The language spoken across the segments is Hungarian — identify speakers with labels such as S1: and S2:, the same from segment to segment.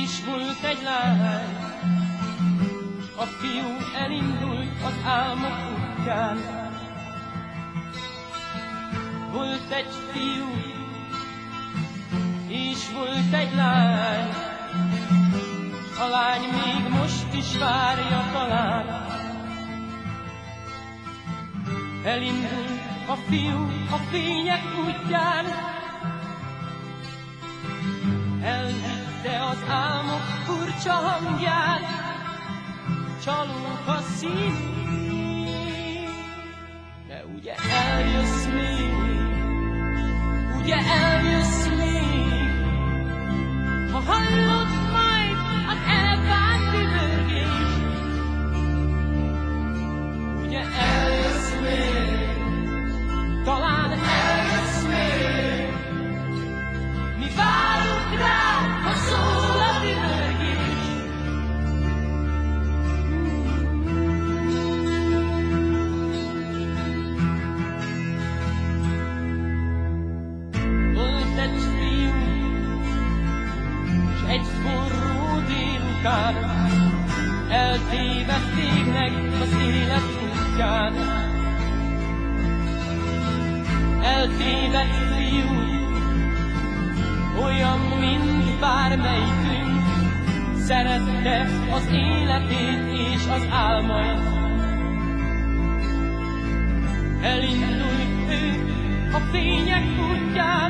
S1: is volt egy lány, a fiú elindult az álmok útján. Volt egy fiú, és volt egy lány, a lány még most is várja talán. Elindult a fiú a fények útján, elvitte az álmok furcsa hangján, csalók a szív, de ugye eljössz még, ugye eljössz még, ha hallod majd az elvált üvölgés. Ugye eljössz még, talán eljössz még, mi várunk rá, ha szól a üvölgés. Volt egy fiú, s egy forró délután eltévedték meg az élet útján. Eltévedt fiú, olyan, mint bármelyikünk, szerette az életét és az álmait. Elindult ő a fények útján,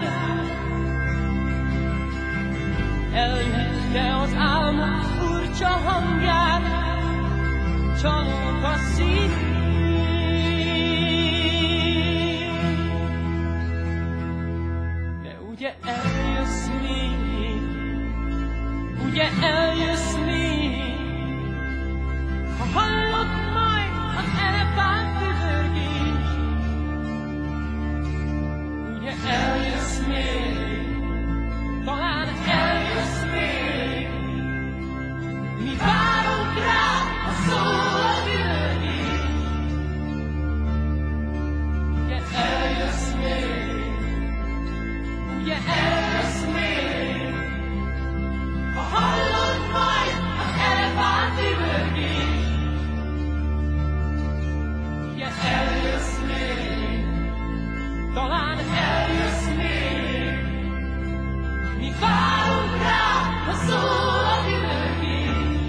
S1: elhitte az álmok furcsa hangján, csalók a szív. De ugye eljössz még, ugye eljössz még, ha hallod majd az elefánt üvölgés. Ugye eljössz még, talán eljössz még, mi várunk rá, ha szól az üvölgés. Ugye eljössz még, ugye eljössz még, ha hallod majd az elefánt üvölgés. Ugye eljössz még, talán eljössz még, mi várunk rá, ha szól az üvölgés.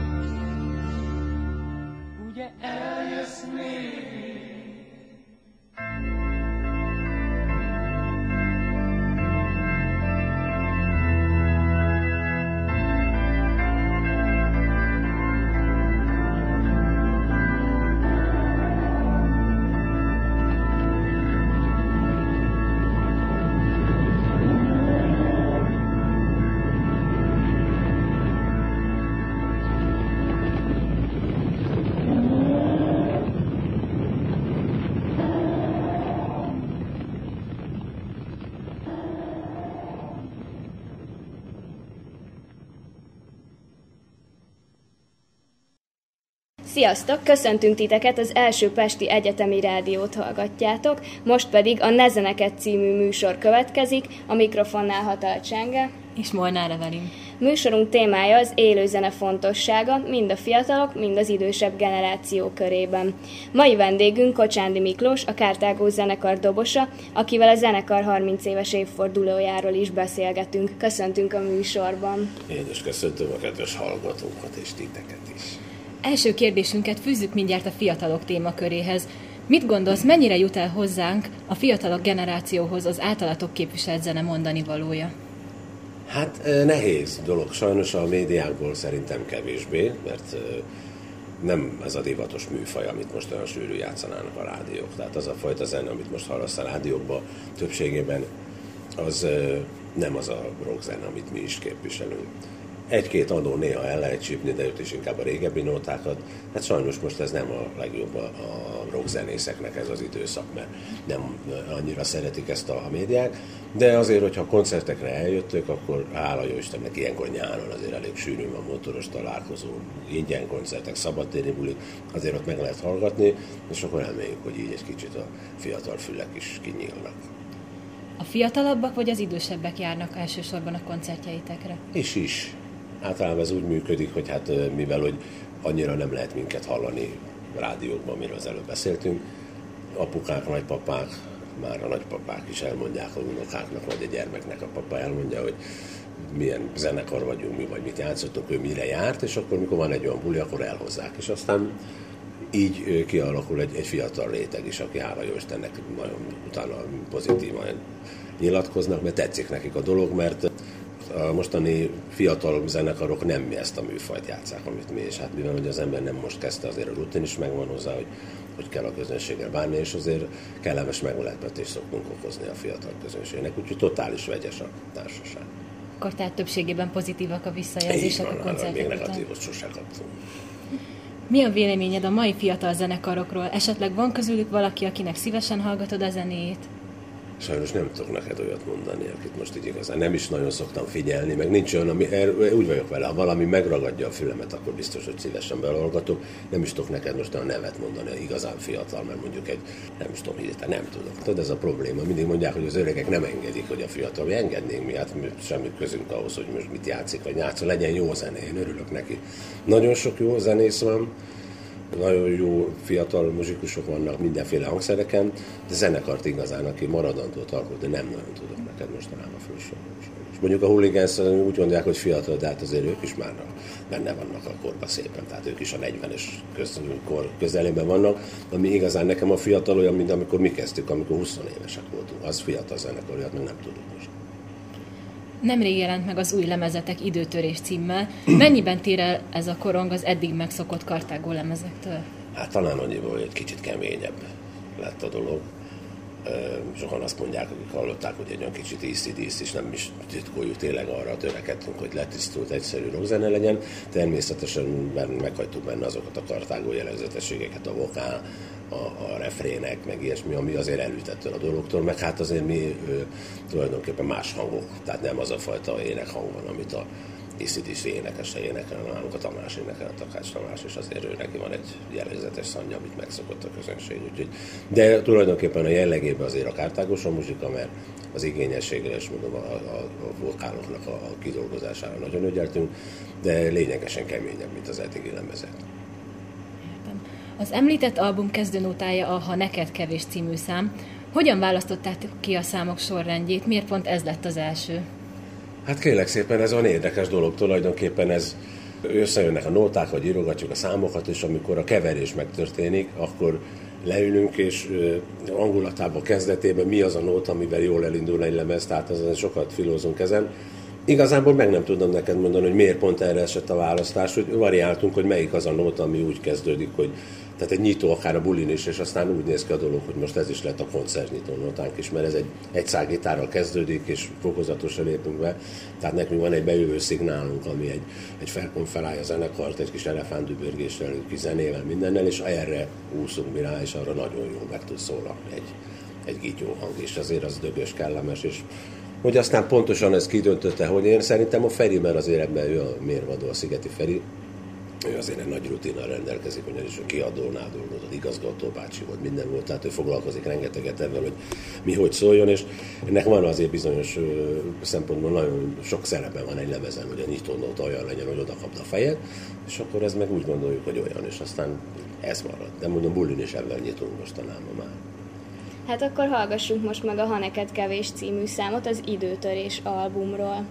S1: Ugye eljössz még.
S2: Sziasztok! Köszöntünk titeket, az első Pesti Egyetemi Rádiót hallgatjátok, most pedig a Nezeneket című műsor következik, a mikrofonnál Hatalt Csenge
S3: és Molnár Evelin.
S2: Műsorunk témája az élőzene fontossága, mind a fiatalok, mind az idősebb generáció körében. Mai vendégünk Kocsándi Miklós, a Kártágó zenekar dobosa, akivel a zenekar 30 éves évfordulójáról is beszélgetünk. Köszöntünk a műsorban.
S4: Én is köszöntöm a kedves hallgatókat és titeket is.
S3: Első kérdésünket fűzzük mindjárt a fiatalok témaköréhez. Mit gondolsz, mennyire jut el hozzánk a fiatalok generációhoz az általatok képviselt zene mondani valója?
S4: Hát nehéz dolog, sajnos a médiákból szerintem kevésbé, mert nem ez a divatos műfaj, amit most olyan sűrű játszanának a rádiók. Tehát az a fajta zene, amit most hallasz a rádiókban, többségében az nem az a rockzene, amit mi is képviselünk. Egy-két adó néha el lehet csípni, de őt is inkább a régebbi nótákat. Hát sajnos most ez nem a legjobb a rockzenészeknek ez az időszak, mert nem annyira szeretik ezt a médiák. De azért, hogyha koncertekre eljöttök, akkor hála jó Istennek ilyenkor nyáron azért elég sűrűn van motoros találkozó, ingyen koncertek, szabadtéri bulik, azért ott meg lehet hallgatni, és akkor reméljük, hogy így egy kicsit a fiatal fülek is kinyílnak.
S3: A fiatalabbak vagy az idősebbek járnak elsősorban a koncertjeitekre?
S4: És is. Általában ez úgy működik, hogy hát mivel hogy annyira nem lehet minket hallani rádiókban, amiről az előbb beszéltünk, apukák, nagypapák, már a nagypapák is elmondják a unokáknak, vagy a gyermeknek a papa elmondja, hogy milyen zenekar vagyunk mi, vagy mit játszottunk, ő mire járt, és akkor mikor van egy olyan buli, akkor elhozzák. És aztán így kialakul egy fiatal réteg is, aki hála jó Istennek nagyon utána pozitívan nyilatkoznak, mert tetszik nekik a dolog, mert a mostani fiatal zenekarok nem ezt a műfajt játsszák, amit mi, és hát mivel hogy az ember nem most kezdte, azért a rutin is megvan hozzá, hogy kell a közönséggel bánni, és azért kellemes meglepetést szoktunk okozni a fiatal közönségnek, úgyhogy totális vegyes a társaság.
S3: Akkor tehát többségében pozitívak a visszajelzések a koncertek
S4: még
S3: után?
S4: negatívot sosem kaptunk.
S3: Mi a véleményed a mai fiatal zenekarokról? Esetleg van közülük valaki, akinek szívesen hallgatod a zenét?
S4: Sajnos nem tudok neked olyat mondani, akit most így igazán nem is nagyon szoktam figyelni, meg nincs olyan, úgy vagyok vele, ha valami megragadja a fülemet, akkor biztos, hogy szívesen belehallgatok. Nem is tudok neked most olyan nevet mondani, igazán fiatal, mert mondjuk nem is tudom, nem tudok. Tudod, ez a probléma. Mindig mondják, hogy az öregek nem engedik, hogy a fiatal, mi engednénk mi, hát semmi közünk ahhoz, hogy most mit játszik, vagy játszol, legyen jó zene, én örülök neki. Nagyon sok jó zenész van, nagyon jó fiatal muzsikusok vannak mindenféle hangszereken, de zenekart igazán, aki maradandót alkot, de nem nagyon tudok neked mostanában felsorolni. Mondjuk a Hooligans úgy mondják, hogy fiatal, de hát azért ők is már benne vannak a korban szépen, tehát ők is a 40-es kor közelében vannak, ami igazán nekem a fiatal olyan, mint amikor mi kezdtük, amikor 20 évesek voltunk. Az fiatal zenekar, olyat meg nem tudunk most.
S3: Nemrég jelent meg az új lemezetek Időtörés címmel. Mennyiben tér el ez a korong az eddig megszokott Kartágó lemezektől?
S4: Hát talán annyiból, hogy egy kicsit keményebb lett a dolog. Sokan azt mondják, akik hallották, hogy egy olyan kicsit AC/DC, és nem is titkoljuk, tényleg arra törekedtünk, hogy letisztult, egyszerű rockzene legyen. Természetesen meghagytuk benne azokat a Kartágó jellegzetességeket, a vokál, a refrének, meg ilyesmi, ami azért elütettől a dologtól, meg hát azért mi tulajdonképpen más hangok, tehát nem az a fajta énekhang van, amit a AC/DC énekese énekel, nálunk a Tamás énekel, a Takács Tamás, és azért ő neki van egy jellegzetes szanja, amit megszokott a közönség. Úgyhogy, de tulajdonképpen a jellegében azért a kártágos a muzsika, mert az igényességre, és mondom, a vokáloknak a kidolgozására nagyon ügyeltünk, de lényegesen keményebb, mint az eddigi lemezek.
S3: Az említett album kezdőnótája a Ha neked kevés című szám. Hogyan választották ki a számok sorrendjét? Miért pont ez lett az első?
S4: Hát kérlek szépen, ez olyan érdekes dolog, tulajdonképpen ez összejönnek a nóták, vagy írogatjuk a számokat, és amikor a keverés megtörténik, akkor leülünk, és hangulatában, kezdetében mi az a nóta, amivel jól elindul egy lemez, tehát azon sokat filózunk ezen. Igazából meg nem tudom neked mondani, hogy miért pont erre esett a választás, hogy variáltunk, hogy melyik az a nóta, ami úgy kezdődik, hogy tehát egy nyitó akár a bulin is, és aztán úgy néz ki a dolog, hogy most ez is lett a koncertnyitó nótánk is, mert ez egy szágitárral kezdődik, és fokozatosan lépünk be. Tehát nekünk van egy bejövő szignálunk, ami egy felkonferálja a zenekart, egy kis elefántdübörgéssel, kis zenével, mindennel, és erre úszunk mi rá, és arra nagyon jól meg tud szólalni egy gityó hang, és azért az dögös, kellemes, és hogy aztán pontosan ez kidöntötte, hogy én szerintem a Feri, mert azért ebben ő a mérvadó, a Szigeti Feri, ő azért egy nagy rutinnal rendelkezik, ugyanis a kiadónál dolgozott, igazgató bácsi volt, minden volt, tehát ő foglalkozik rengeteget ebben, hogy mi hogy szóljon, és ennek van azért bizonyos szempontból nagyon sok szerepe van egy lemezen, hogy a nyitónóta olyan legyen, hogy oda kapd a fejed, és akkor ez meg úgy gondoljuk, hogy olyan, és aztán ez marad. De mondom, bulin is ebben nyitunk mostanában már.
S2: Hát akkor hallgassunk most meg a Ha neked kevés című számot az Időtörés albumról.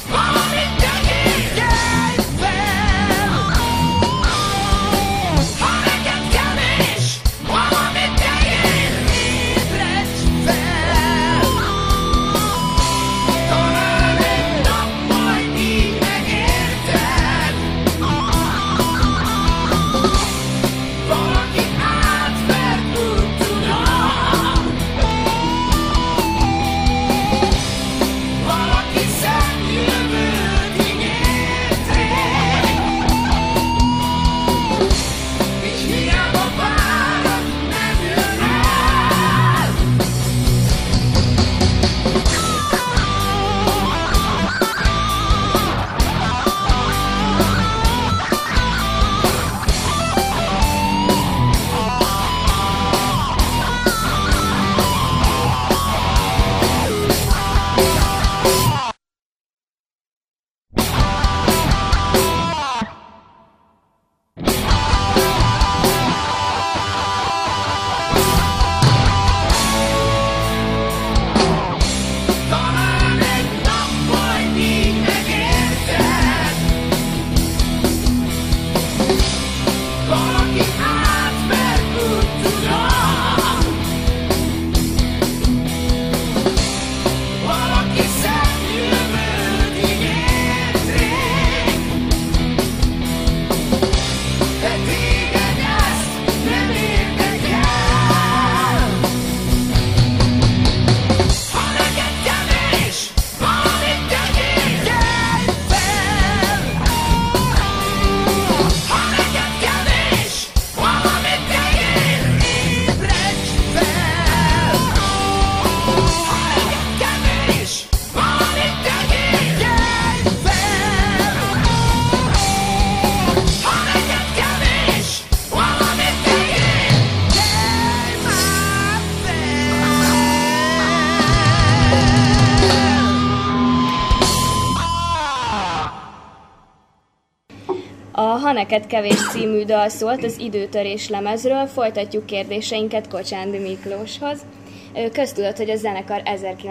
S2: Ha neked kevés című dal szólt az Időtörés lemezről, folytatjuk kérdéseinket Kocsándi Miklóshoz. Köztudott, hogy a zenekar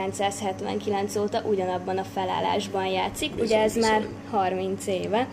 S2: 1979 óta ugyanabban a felállásban játszik, bizony, ugye ez bizony. Már 30 éve.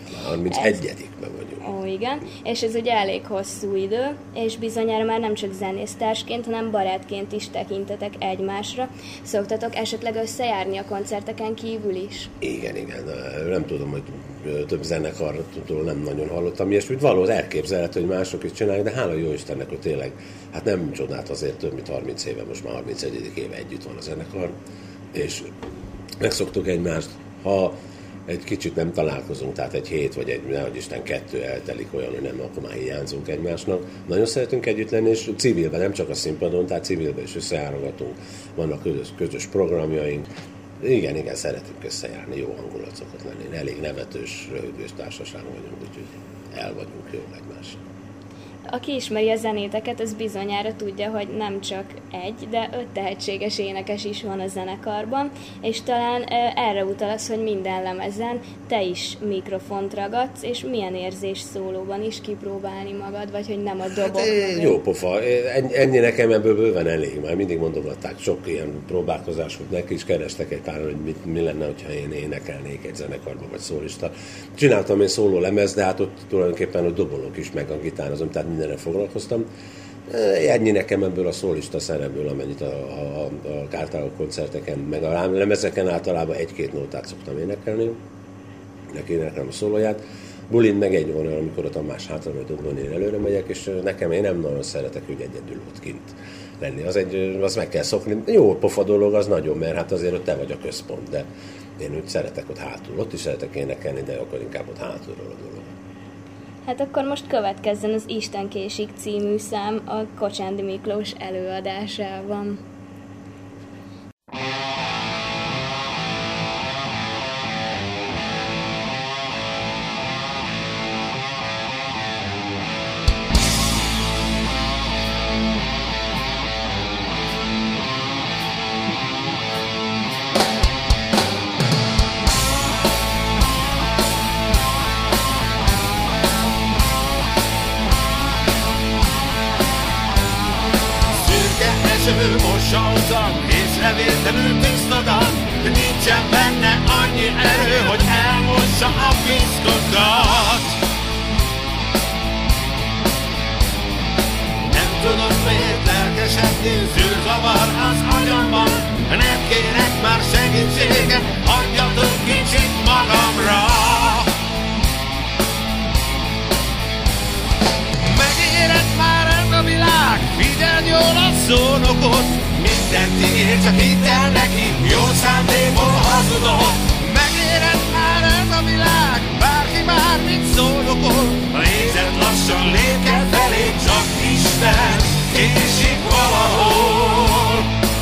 S4: 31-ben vagyunk.
S2: Ó, igen, és ez ugye elég hosszú idő, és bizonyára már nem csak zenésztársként, hanem barátként is tekintetek egymásra. Szoktatok esetleg összejárni a koncerteken kívül is?
S4: Igen. Nem tudom, hogy több zenekartól nem nagyon hallottam ilyesmit. Valóban elképzelhető, hogy mások is csinálják, de hála jó Istennek, hogy tényleg, hát nem csodát, azért több mint 30 éve, most már 31. éve együtt van a zenekar, és megszoktuk egymást, ha egy kicsit nem találkozunk, tehát egy hét, vagy nehogy Isten 2 eltelik olyan, hogy nem, akkor már hiányzunk egymásnak. Nagyon szeretünk együtt lenni, és civilben, nem csak a színpadon, tehát civilben is összejárogatunk, vannak közös programjaink. Igen, szeretünk összejárni, jó hangulat szokott lenni. Elég nevetős, röhögős társaság vagyunk, úgyhogy el vagyunk jól egymással.
S2: Aki ismeri a zenéteket, az bizonyára tudja, hogy nem csak egy, de 5 tehetséges énekes is van a zenekarban, és talán erre utalsz, hogy minden lemezen te is mikrofont ragadsz, és milyen érzés szólóban is kipróbálni magad, vagy hogy nem a dobok.
S4: Hát, jó pofa, ennyi nekem ebből bőven elég, már mindig mondogatták, sok ilyen próbálkozás volt, neki is kerestek egy pár, hogy mi lenne, hogyha én énekelnék egy zenekarban, vagy szólista. Csináltam én szóló lemez, de hát ott tulajdonképpen hogy dobolok is, meg a gitározom, tehát mindenre foglalkoztam. Ennyi nekem ebből a szólista szerepből, amennyit a Kártágok koncerteken, meg a lemezeken általában 1-2 nótát szoktam énekelni. Neki énekelem a szólóját. Bulin meg egy van, amikor a Tamás hátra vagy dobban én előre megyek, és nekem én nem nagyon szeretek, hogy egyedül ott kint lenni. Az meg kell szokni. Jó pofa dolog, az nagyon, mert hát azért ott te vagy a központ, de én úgy szeretek ott hátul. Ott is szeretek énekelni, de akkor inkább ott hátulról a dolog.
S2: Hát akkor most következzen az Isten késik című szám a Kocsándi Miklós előadásában.
S5: Mossa utam, észrevétlenül tisztadan, de nincsen benne annyi erő, hogy játsza a piszkokat. Nem tudom miért lelkesedni, zűrzavar az agyamban. Nem kérek már segítséget, hagyjatok kicsit magamra. Megérett már ez a világ, figyeld jól a szónokot. Mindent ígér, csak hidd el neki, jó szándékból hazudott. Megérett már ez a világ, bárki bármit szólokol. A érzet lassan lépked felé, csak Isten késik valahol.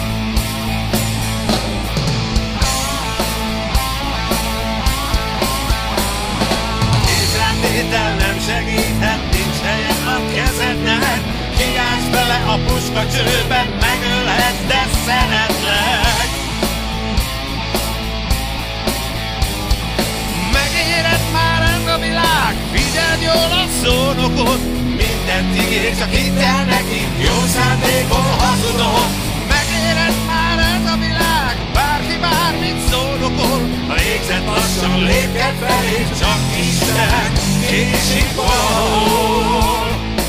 S5: Észrevétel nem segíthet, nincs helye a kezednek. Kiállsz bele a puskacsőbe, megölhet, de szeretlek. Megérett már ez a világ, figyeld jól a szónokot. Mindent ígér, csak hidd el neki, jó szándékból hazudott. Megérett már ez a világ, bárki bármit szólokol. A égzet lassan lépked felé, csak Isten késik valahol.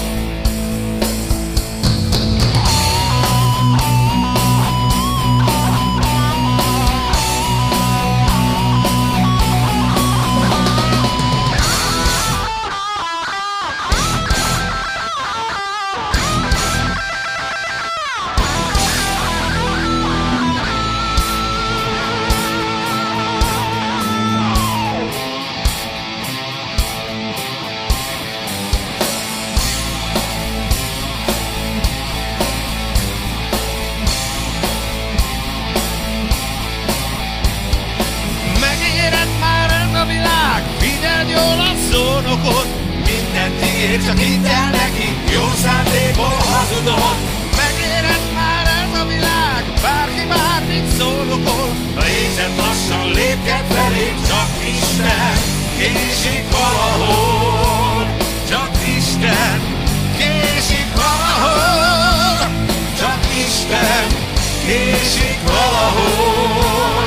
S5: Mindent ígér, csak hidd el neki, jó szándékból hazudott. Megérett már ez a világ, bárki bármit szólokol. A érzet lassan lépked felé, csak Isten késik valahol. Csak Isten késik valahol. Csak Isten késik valahol.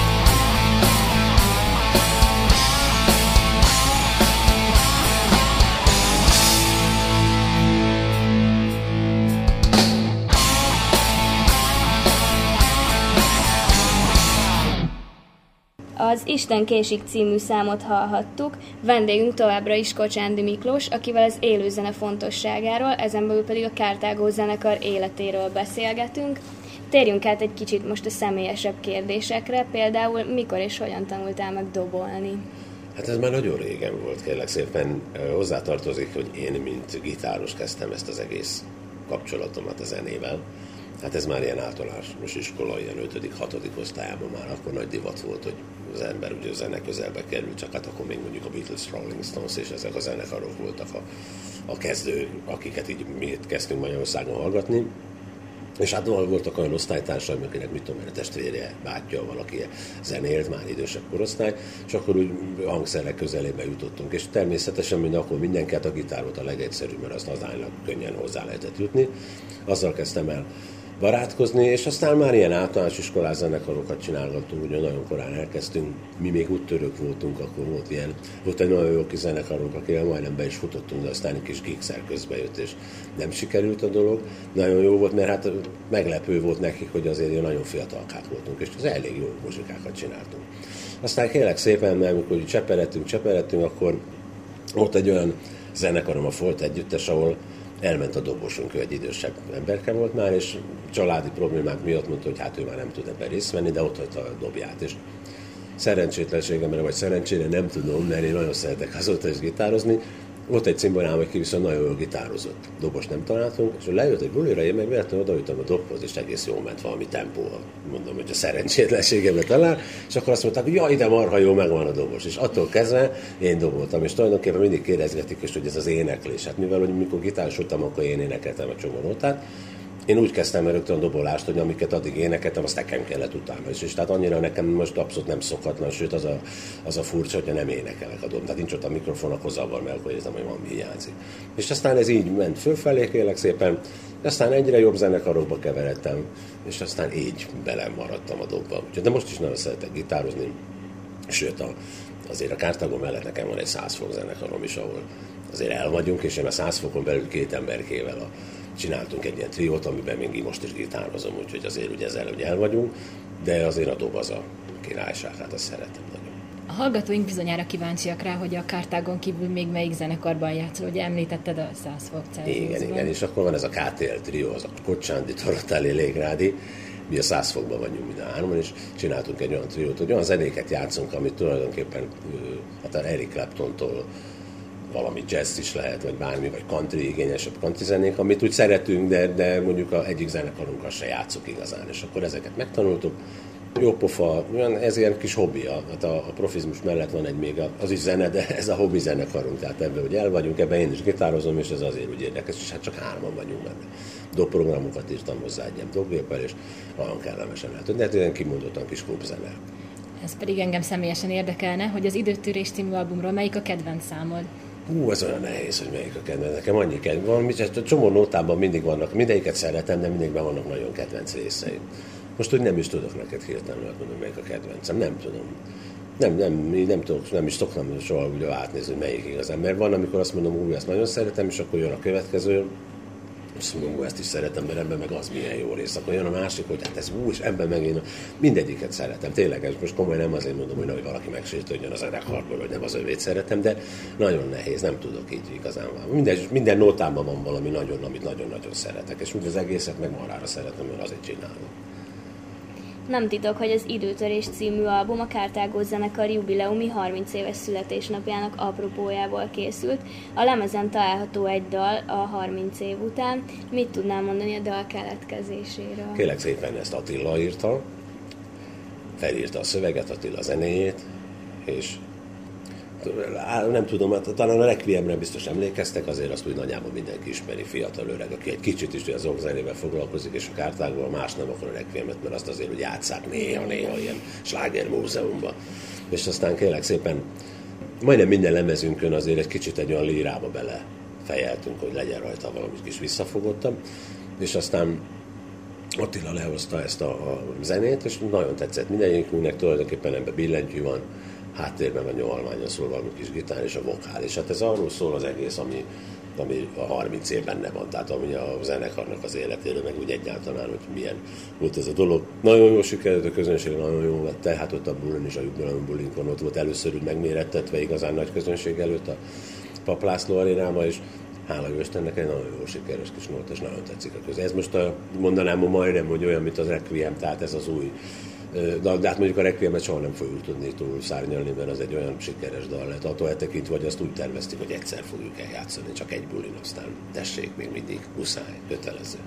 S2: Az Isten késik című számot hallhattuk, vendégünk továbbra is Kocsándi Miklós, akivel az élőzene fontosságáról, ezen belül pedig a Carthago zenekar életéről beszélgetünk. Térjünk át egy kicsit most a személyesebb kérdésekre, például mikor és hogyan tanultál meg dobolni?
S4: Hát ez már nagyon régen volt, kérlek szépen. Hozzátartozik, hogy én, mint gitáros kezdtem ezt az egész kapcsolatomat a zenével. Hát ez már ilyen általános iskola, ilyen 5.-6. osztályában már akkor nagy divat volt, hogy az ember ugye a zene közelbe kerül, csak hát akkor még mondjuk a Beatles, Rolling Stones és ezek a zenekarok voltak a kezdők, akiket így mi kezdtünk Magyarországon hallgatni. És hát voltak olyan osztálytársaim, akinek mit tudom, a testvére, bátyja, valaki zenélt, már idősebb korosztály, és akkor úgy hangszerek közelébe jutottunk. És természetesen akkor mindenki, a gitár volt a legegyszerűbb, mert azt aránylag könnyen hozzá lehetett jutni. Azzal kezdtem el barátkozni, és aztán már ilyen általános iskolás zenekarokat csinálgattunk, ugye nagyon korán elkezdtünk, mi még úttörők voltunk, akkor volt egy nagyon jó kis zenekarunk, akivel majdnem be is futottunk, de aztán egy kis gigszer közbe jött, és nem sikerült a dolog. Nagyon jó volt, mert hát meglepő volt nekik, hogy azért nagyon fiatalkák voltunk, és az elég jó muzsikákat csináltunk. Aztán kérlek szépen, mert amikor cseperedtünk, akkor ott egy olyan zenekarom, a Folt együttes, ahol elment a dobosunk, ő egy idősebb emberke volt már, és családi problémák miatt mondta, hogy hát ő már nem tud ebben részt venni, de ott hagyta a dobját. És szerencsétlenségemre, vagy szerencsére nem tudom, mert én nagyon szeretek azóta is gitározni. Volt egy cimborám, aki viszont nagyon jól gitározott. Dobos nem találtunk, és lejött egy bulira, én meg véletlenül odaütöm a dobhoz, és egész jól ment valami tempóval. Mondom, hogy a szerencsétlenségemre talál, és akkor azt mondták, hogy jaj, de marha jó, megvan a dobos. És attól kezdve én doboltam, és tulajdonképpen mindig kérdezgetik is, hogy ez az éneklés. Hát mivel, hogy mikor gitárosodtam, akkor én énekeltem a csomó nótát. Én úgy kezdtem el rögtön a dobolást, hogy amiket addig énekeltem, azt nekem kellett utána is. És tehát annyira nekem most abszolút nem szokatlan, sőt az a furcsa, hogyha nem énekelek a dob. Tehát nincs ott a mikrofon, akkor zavar, mert akkor érzem, hogy valami hiányzik. És aztán ez így ment fölfelé, kérlek szépen, aztán egyre jobb zenekarokba keveredtem, és aztán így belem maradtam a dobba. De most is nagyon szeretek gitározni, sőt azért a Cartago mellett nekem van egy 100 fok zenekarom is, ahol azért el vagyunk, és én a 100 fokon belül 2 emberkével csináltunk egy ilyen triót, amiben még most is gitározom, úgyhogy azért ugye ezzel ugye el vagyunk, de azért a dob az a királyság, hát azt szeretem nagyon.
S3: A hallgatóink bizonyára kíváncsiak rá, hogy a Cartagon kívül még melyik zenekarban játszol, ugye említetted a 100 fok Celsiusban.
S4: Igen, és akkor van ez a KTL trió, az a Kocsándi, Torotáli, Légrádi, mi a 100 fokban vagyunk mind a hárman, és csináltunk egy olyan triót, hogy olyan zenéket játszunk, amit tulajdonképpen hát a Eric Claptontól valami jazz is lehet, vagy bármi, vagy country, igényesebb country zenék, amit úgy szeretünk, de mondjuk egyik zenekarunkkal se játszunk igazán, és akkor ezeket megtanultuk. Jó pofa, ez ilyen kis hobbi, hát a profizmus mellett van egy még az is zene, de ez a hobbi zenekarunk, tehát ebben ugye el vagyunk, ebben én is gitározom, és ez azért úgy érdekes, és hát csak 3-an vagyunk benne. Dobprogramokat írtam hozzá egy ilyen dobgéppel, és nagyon kellemesen lehet. De hát ilyen kimondottan kis klubzene.
S3: Ez pedig engem személyesen érdekelne, hogy az Időtörés című albumról melyik a kedvenc számod?
S4: Ez olyan nehéz, hogy melyik a kedvenc. Nekem annyi kedvenc van, a csomó nótában mindig vannak, mindegyiket szeretem, de mindegyikben vannak nagyon kedvenc részeim. Most úgy nem is tudok neked hirtelen mondani, melyik a kedvencem, nem tudom. Nem is szoktam soha úgy átnézni, hogy melyik igazán. Mert van, amikor azt mondom, ezt nagyon szeretem, és akkor jön a következő, és mondom, ezt is szeretem, mert ebben meg az milyen jó rész. Akkor jön a másik, hogy hát ez és ebben meg én mindegyiket szeretem. Tényleg, ez most komoly nem azért mondom, hogy valaki megsértődjön az zenekarból, hogy nem az övét szeretem, de nagyon nehéz, nem tudok így igazán. Minden nótában van valami amit nagyon-nagyon szeretek, és úgy az egészet meg marára szeretem, mert azért csinálom.
S2: Nem titok, hogy az Időtörés című album a Cartago zenekar jubileumi 30 éves születésnapjának apropójából készült. A lemezen található egy dal a 30 év után. Mit tudnál mondani a dal keletkezéséről?
S4: Kérlek szépen, ezt Attila írta, felírta a szöveget, Attila zenéjét, és nem tudom, talán a Requiemre biztos emlékeztek, azért azt úgy nagyjából mindenki ismeri, fiatal öreg, aki egy kicsit is az zenével foglalkozik, és a Cartago más nem akar a Requiemet, mert azt azért úgy játsszák néha ilyen sláger múzeumban. És aztán kérlek szépen, majdnem minden lemezünkön azért egy kicsit egy olyan lírába bele fejeltünk, hogy legyen rajta valami kis visszafogottabb, és aztán Attila lehozta ezt a zenét, és nagyon tetszett mindegyikünknek, tulajdonképpen ebben billentyű van, háttérben van nyolványon szól valami kis gitár és a vokál. És hát ez arról szól az egész, ami a 30 év benne van, tehát ami a zenekarnak az életéről, meg úgy egyáltalán, hogy milyen volt ez a dolog. Nagyon jól sikerült, a közönség nagyon jól vette, hát ott a bulin is, a bulinkon ott volt először úgy megmérettetve igazán nagy közönség előtt a Pap László arénába, és hála jó Istennek egy nagyon jó sikeres kis nóta, és nagyon tetszik a közönség. Ez most mondanám majdnem, hogy olyan, mint az Requiem, tehát ez az új. De hát mondjuk a Requiemet soha nem fogjuk tudni túl szárnyalni, mert az egy olyan sikeres dal lett. Attól eltekintve, hogy azt úgy terveztük, hogy egyszer fogjuk eljátszani, csak egy bulin, aztán tessék, még mindig muszáj, kötelező.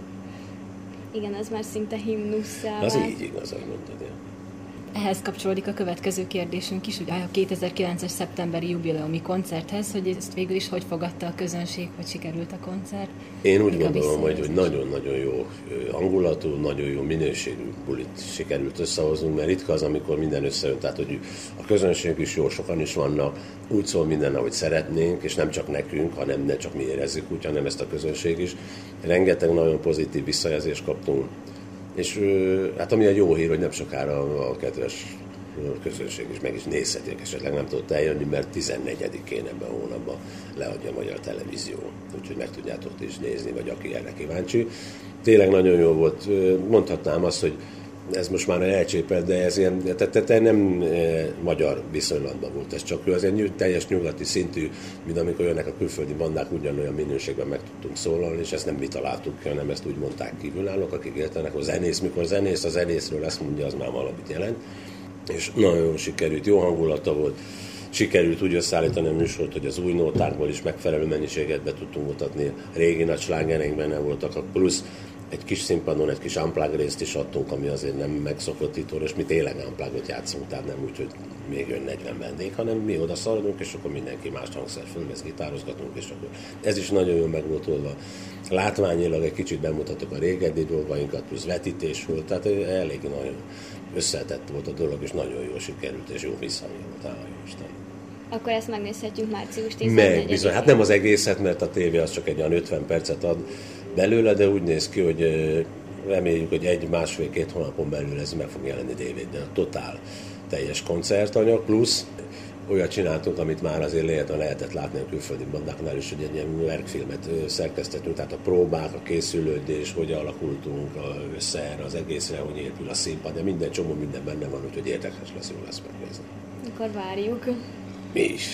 S2: Igen, ez már szinte himnusszá.
S4: Az így igaz, ahogy mondtad. Ja.
S3: Ehhez kapcsolódik a következő kérdésünk is, hogy a 2009-es szeptemberi jubileumi koncerthez, hogy ezt végül is hogy fogadta a közönség, hogy sikerült a koncert?
S4: Én úgy gondolom, hogy nagyon-nagyon jó hangulatú, nagyon jó minőségű bulit sikerült összehoznunk, mert ritka az, amikor minden összejön, tehát hogy a közönség is jó, sokan is vannak, úgy szól minden, ahogy szeretnénk, és nem csak nekünk, hanem nem csak mi érezzük úgy, hanem ezt a közönség is. Rengeteg nagyon pozitív visszajelzést kaptunk, és hát ami egy jó hír, hogy nem sokára a kedves közönség is meg is nézhetik, esetleg nem tudott eljönni, mert 14-én ebben a hónapban leadja a Magyar Televízió. Úgyhogy meg tudjátok is nézni, vagy aki erre kíváncsi. Tényleg nagyon jó volt. Mondhatnám azt, hogy ez most már elcsépelt, de ez ilyen, tehát nem magyar viszonylatban volt ez, csak az egy teljes nyugati szintű, mint amikor jönnek a külföldi bandák, ugyanolyan minőségben meg tudtunk szólalni, és ezt nem mi találtuk ki, hanem ezt úgy mondták kívülállók, akik értenek, hogy zenész, mikor zenész, a zenészről ezt mondja, az már valamit jelent. És nagyon jól sikerült, jó hangulata volt, sikerült úgy összeállítani a műsort, hogy az új nótákból is megfelelő mennyiséget be tudtunk mutatni, régi nagy slágereink benne voltak, plusz egy kis színpadon egy kis unplug részt is adtunk, ami azért nem megszokott itt, és mi tényleg unplugot játszunk, tehát nem úgy, hogy még jön 40 vendég, hanem mi oda szaladunk, és akkor mindenki más hangszer fölvesz, gitározgatunk, és akkor ez is nagyon jól meg volt oldva. Látványilag egy kicsit bemutattuk a régebbi dolgainkat, plusz vetítés volt, tehát elég nagyon összetett volt a dolog, és nagyon jól sikerült, és jó visszhangja volt, hála jó Isten.
S2: Akkor ezt megnézhetjük március 14-én.
S4: Meg bizony, hát nem az egészet, mert a tévé az csak egy olyan 50 percet ad belőle, de úgy néz ki, hogy reméljük, hogy 1-1,5-2 hónapon belül ez meg fog jelenni DVD-ben. A totál teljes koncertanyag, plusz olyat csináltunk, amit már azért lehetett látni a külföldi bandáknál is, hogy egy ilyen verkfilmet szerkesztettünk, tehát a próbák, a készülődés, hogy alakultunk össze az egészre, hogy épül a színpad, de minden csomó minden benne van, úgyhogy érdekes lesz, jó lesz megnézni.
S2: Akkor várjuk.
S4: Mi is.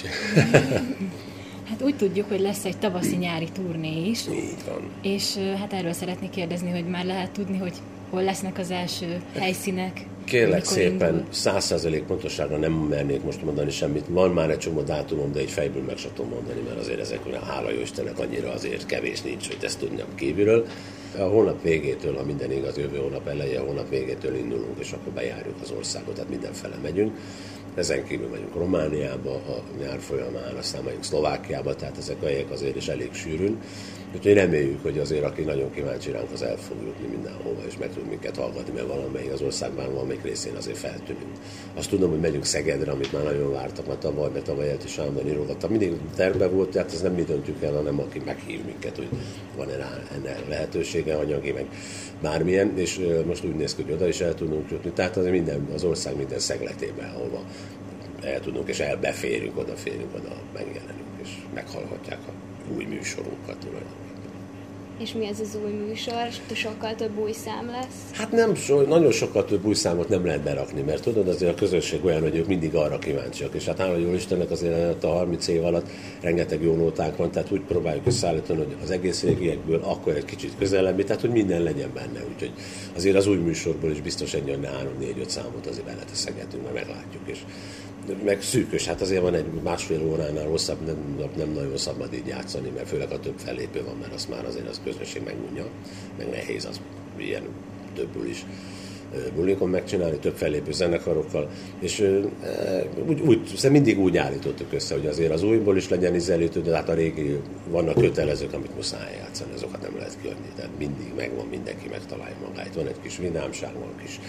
S3: Hát úgy tudjuk, hogy lesz egy tavaszi-nyári turné is.
S4: Így van.
S3: És hát erről szeretnék kérdezni, hogy már lehet tudni, hogy hol lesznek az első helyszínek?
S4: Kérlek szépen, 100% pontosságra nem mernék most mondani semmit. Van már egy csomó dátumom, de egy fejből meg sem tudom mondani, mert azért ezek, hála jó Istennek, annyira azért kevés nincs, hogy ezt tudjam kívülről. A hónap végétől, ha minden igaz, jövő hónap eleje, a hónap végétől indulunk, és akkor bejárjuk az országot, tehát mindenfele megyünk. Ezen kívül megyünk Romániába a nyár folyamán, aztán megyünk Szlovákiába, tehát ezek a helyek azért is elég sűrűn. Úgyhogy reméljük, hogy azért aki nagyon kíváncsi ránk, az el fog jutni mindenhova, és meg tud minket hallgatni, mert valamelyik az országban valamelyik részén azért feltűnünk. Azt tudom, hogy megyünk Szegedre, amit már nagyon vártak, mert tavaly előtt is állandóan írogattam. Mindig tervbe volt, tehát ez nem mi döntjük el, hanem aki meghív minket, hogy van-e rá ennek lehetősége, anyagi, meg bármilyen, és most úgy néz ki, hogy oda is el tudunk jutni. Tehát azért az ország minden szegletében, ahova el tudunk, és elbeférünk, odaférünk, oda megjelenünk, és meghallhatják a új műsorunkat tulajdonképpen.
S2: És mi ez az új műsor? Sokkal több új szám lesz?
S4: Hát nagyon sokkal több új számot nem lehet berakni, mert tudod, azért a közösség olyan, hogy ők mindig arra kíváncsiak, és hát hála jó Istennek azért a 30 év alatt rengeteg jó nóták van, tehát úgy próbáljuk összeállítani, hogy az egész régiekből akkor egy kicsit közelebbi, tehát hogy minden legyen benne, úgyhogy azért az új műsorból is biztos egy 3-4-5 számot azért beleteszegetünk, mert meglátjuk, és meg szűkös, hát azért van egy másfél óránál hosszabb, nem nagyon szabad így játszani, mert főleg a több fellépő van, mert azt már azért az közönség megunja, meg nehéz az ilyen többül is bulikon megcsinálni, több fellépő zenekarokkal, és mindig úgy állítottuk össze, hogy azért az újból is legyen ízelítő, de hát a régi vannak kötelezők, amit muszáj játszani, azokat nem lehet kiadni, tehát mindig megvan, mindenki megtalálja magáit, van egy kis vidámság, van egy kis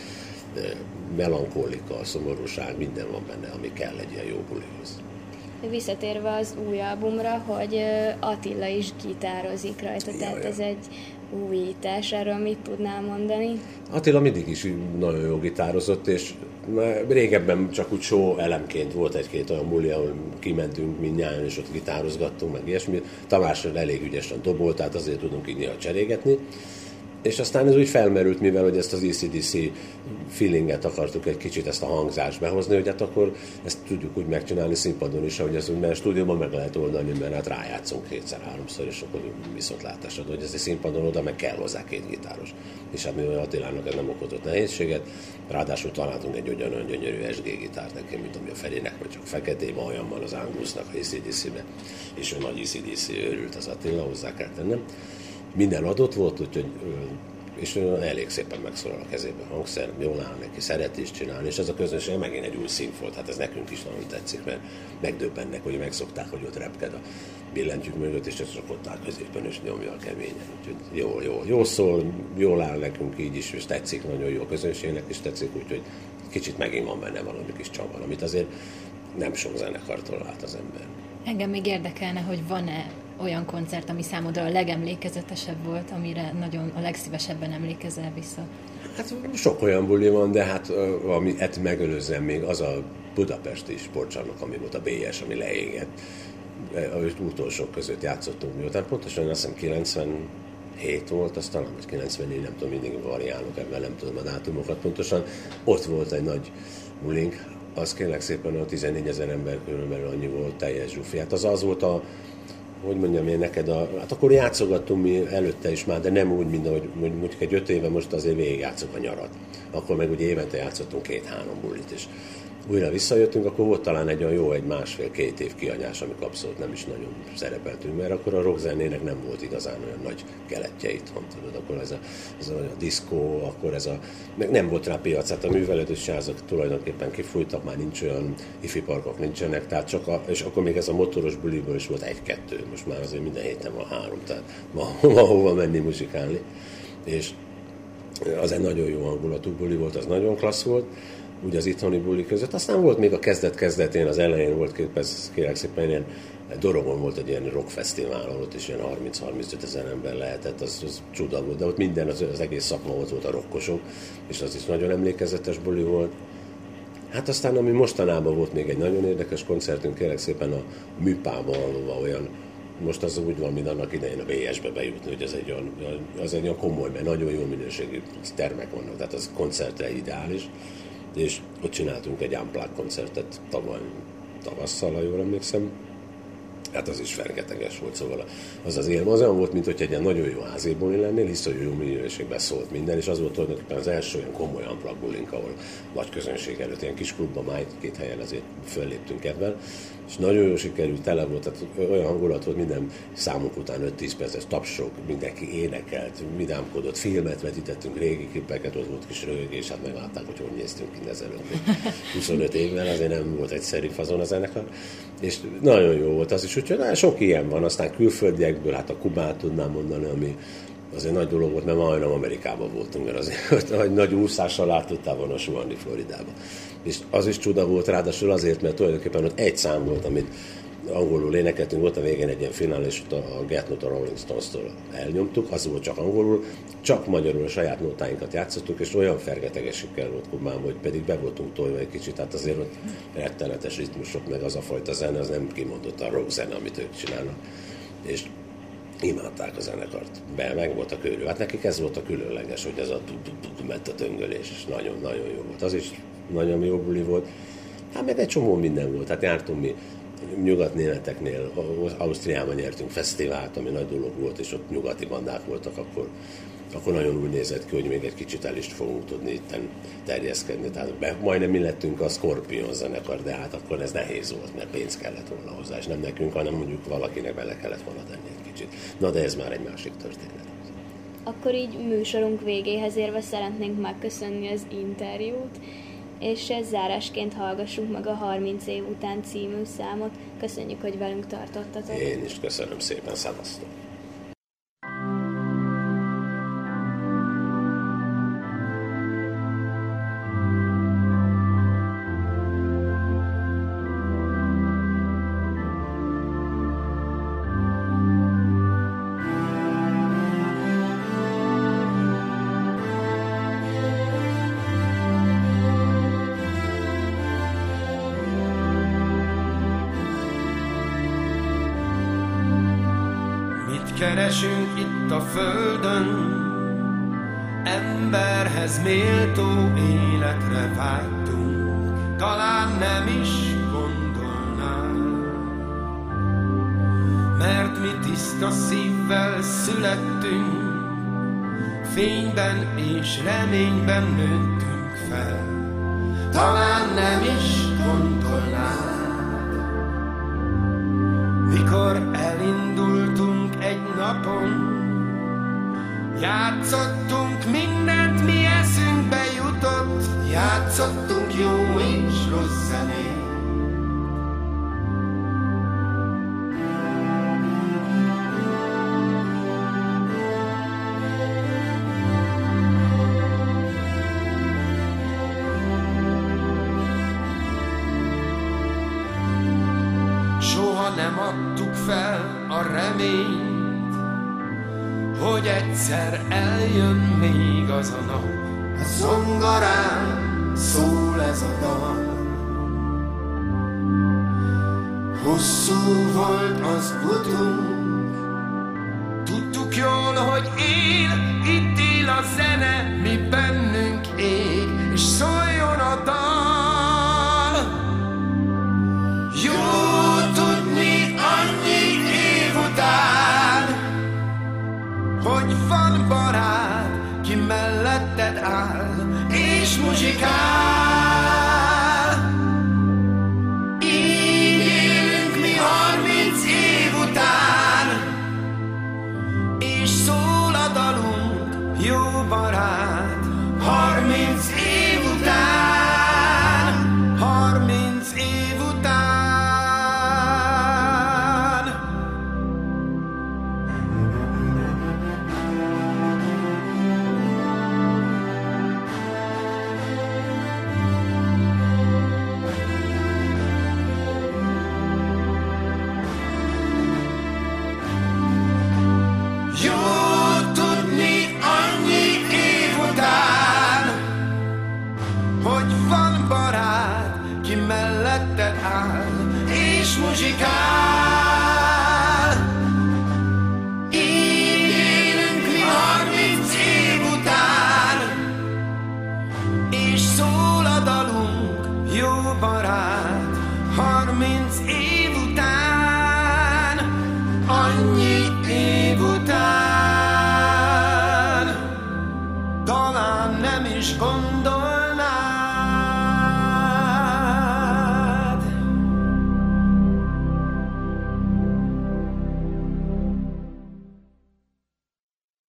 S4: melankolika, szomorúság, minden van benne, ami kell egy ilyen jó bulihoz.
S2: Visszatérve az új albumra, hogy Attila is gitározik rajta, tehát ez egy újítás, erről mit tudnál mondani?
S4: Attila mindig is nagyon jó gitározott, és régebben csak úgy show elemként volt egy-két olyan buli, ahol kimentünk mindnyájan, és ott gitározgattunk, meg ilyesmi. Tamás elég ügyesen dobolt, tehát azért tudunk így néha cserégetni. És aztán ez úgy felmerült, mivel hogy ezt az AC/DC feelinget akartuk egy kicsit, ezt a hangzást behozni, hogy hát akkor ezt tudjuk úgy megcsinálni színpadon is, hogy ezt mert stúdióban meg lehet oldani, mert hát rájátszunk 2-3-szor, és akkor viszontlátásod, hogy ez a színpadon oda meg kell hozzá 2 gitáros. És hát mivel Attilának ez nem okozott nehézséget, ráadásul találtunk egy olyan gyönyörű SG gitárt neki, mint ami a Ferinek, vagy csak feketében, olyan van az Angusnak a AC/DC-be, és ő nagy AC/DC őrült az Attila, hozzá kell tennem. Minden adott volt, úgyhogy, és elég szépen megszólal a kezében a hangszer, jól áll neki, szereti is csinálni, és ez a közönség megint egy új színfolt, hát ez nekünk is nagyon tetszik, mert megdöbbennek, hogy megszokták, hogy ott repked a billentyűk mögött, és ez csak ott áll középen, és nyomja a keményen. Úgyhogy jól szól, jól áll nekünk így is, és tetszik, nagyon jó a közönségnek is tetszik, úgyhogy kicsit megint van benne valami kis csavar, amit azért nem sok zenekartól lát az ember.
S3: Engem még érdekelne, hogy van-e olyan koncert, ami számodra a legemlékezetesebb volt, amire nagyon a legszívesebben emlékezel vissza?
S4: Hát sok olyan buli van, de hát amit megelőzzem még, az a budapesti sportcsarnok, ami volt a BS, ami leégett. Az utolsók között játszottunk miután. Pontosan azt hiszem 97 volt, az talán, vagy 94, nem tudom, mindig variálok ebben, nem tudom a dátumokat pontosan. Ott volt egy nagy bulink, az kérlek szépen a 14 000 ember körülbelül annyi volt, teljes zsúfi. Hát az volt a, hogy mondjam én neked, hát akkor játszogattunk mi előtte is már, de nem úgy, mint ahogy mondjuk egy 5 éve most azért végigjátszok a nyarat. Akkor meg ugye évente játszottunk 2-3 bulit, és újra visszajöttünk, akkor volt talán egy olyan jó, egy 1,5-2 év kihagyás, amikor abszolút nem is nagyon szerepeltünk, mert akkor a rockzenének nem volt igazán olyan nagy keletje itthon, tudod, akkor ez a diszkó, akkor meg nem volt rá piac, hát a művelődés házak tulajdonképpen kifújtak, már nincs olyan ifi parkok nincsenek, tehát és akkor még ez a motoros buliből is volt 1-2, most már azért minden héten van 3, tehát ma hova menni muzsikálni, és az egy nagyon jó hangulatú buli volt, az nagyon klassz volt, úgy az itthoni buli között. Aztán volt még a kezdet-kezdetén, az elején volt kérlek szépen ilyen Dorogon volt egy ilyen rockfesztivál, ott is ilyen 30-35 000 ember lehetett, az csuda volt, de ott minden, az egész szakma volt a rokkosok, és az is nagyon emlékezetes buli volt. Hát aztán, ami mostanában volt még egy nagyon érdekes koncertünk, kérlek szépen a Műpában, ahol olyan, most az úgy van, mint annak idején a VS-be bejutni, hogy az egy olyan komoly, mert nagyon jó minőségű termek vannak, tehát az koncertre ideális, és ott csináltunk egy unplugged koncertet tavasszal, ha jól emlékszem. Hát az is fergeteges volt, szóval az élmény az olyan volt, mint hogy egy ilyen nagyon jó házébuli lennél, hisz, hogy jó minőségben szólt minden, és az volt tulajdonképpen az első olyan komoly unplugged bulink, ahol nagy közönség előtt, ilyen kis klubban már két helyen azért fölléptünk ebben, és nagyon jó sikerült, tele volt, tehát olyan hangulat volt, minden számunk után 5-10 perces tapsok, mindenki énekelt, vidámkodott, filmet vetítettünk, régi klippeket, ott volt kis röhögés, hát meglátták, hogy néztünk ki ezelőtt 25 évvel, azért nem volt egyszerű fazon a zenekar, és nagyon jó volt az is, úgyhogy sok ilyen van, aztán külföldiekből, hát a Kubát tudnám mondani, ami azért nagy dolog volt, mert majdnem Amerikában voltunk, mert azért nagy úszással át tudtál volna suhanni Floridába. És az is csuda volt, ráadásul azért, mert tulajdonképpen ott egy szám volt, amit angolul énekeltünk, volt a végén egy ilyen finál, és a Get Not a Rolling Stones-tól elnyomtuk, az volt csak angolul, csak magyarul a saját nótáinkat játszottuk, és olyan fergeteges siker volt Kubán, hogy pedig be voltunk tolva egy kicsit, tehát azért ott rettenetes ritmusok, meg az a fajta zene, az nem kimondott a rock zene, amit ők csinálnak. És imádták a zenekart. Meg volt a körül. Hát nekik ez volt a különleges, hogy ez a ment a töngölés, és nagyon-nagyon jó volt. Az is nagyon jó buli volt. Hát meg egy csomó minden volt. Hát jártunk mi nyugatnémeteknél, Ausztriában nyertünk fesztivált, ami nagy dolog volt, és ott nyugati bandák voltak, akkor nagyon úgy nézett ki, hogy még egy kicsit el is fogunk tudni itten terjeszkedni. Tehát majdnem mi lettünk a Scorpion zenekar, de hát akkor ez nehéz volt, mert pénz kellett volna hozzá, és nem nekünk, hanem mondjuk valakinek bele kellett volna tenni egy kicsit. Na de ez már egy másik történet.
S2: Akkor így műsorunk végéhez érve szeretnénk megköszönni az interjút, és zárásként hallgassunk meg a 30 év után című számot. Köszönjük, hogy velünk tartottatok.
S4: Én is köszönöm szépen, szevasztok!
S5: Keresünk itt a földön, emberhez méltó életre vágytunk, talán nem is gondolnánk, mert mi tiszta szívvel születtünk, fényben és reményben nőttünk fel, talán nem is gondolnánk, mikor elindultunk egy napon, játszottunk mindent, mi eszünkbe jutott, játszottunk jó és rossz zenét. Soha nem adtuk fel a reményt, hogy egyszer eljön még az a nap. A zongorán szól ez a dal, hosszú volt az utunk, tudtuk jól, hogy itt él a zene, mi bennünk ég, és szóljon a dal. Jó tudni annyi év után, hogy van barát, ki melletted áll, és muzsikál. Így élünk mi 30 év után, és szól a dalunk, jó barát, 30 év után, 30 év után. áll és muzsikál. Így élünk mi 30 év után, és szól a dalunk, jó barát, 30 év után, annyi év után. Talán nem is gondol